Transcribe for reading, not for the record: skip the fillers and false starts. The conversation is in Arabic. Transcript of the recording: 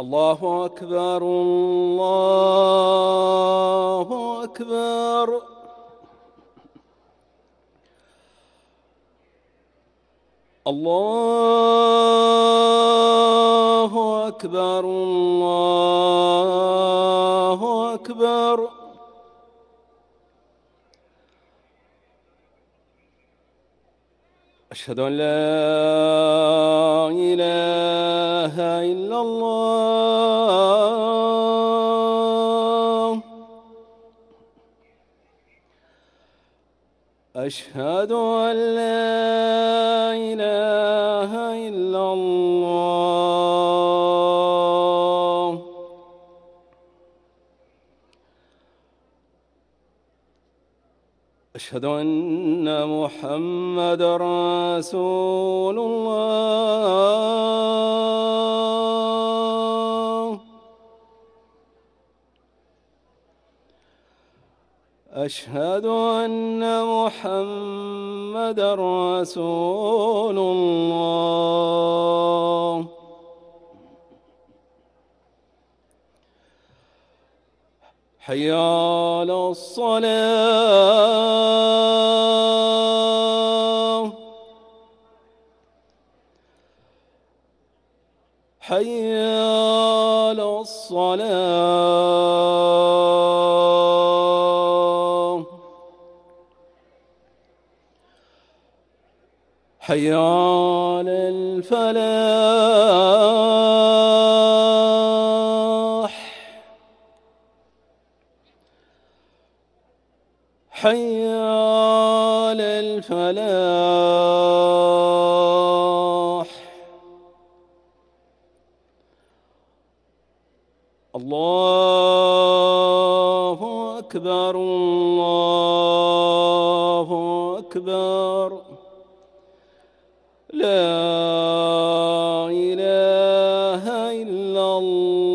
الله أكبر الله أكبر. الله أكبر الله أكبر. أشهد أن لا إله إلا الله. أشهد أن لا إله إلا الله. أشهد أن محمد رسول الله. أشهد أن محمد رسول الله. حي على الصلاة. حي على الصلاة. حي على الفلاح. حي على الفلاح. الله أكبر الله أكبر. لا إله إلا الله.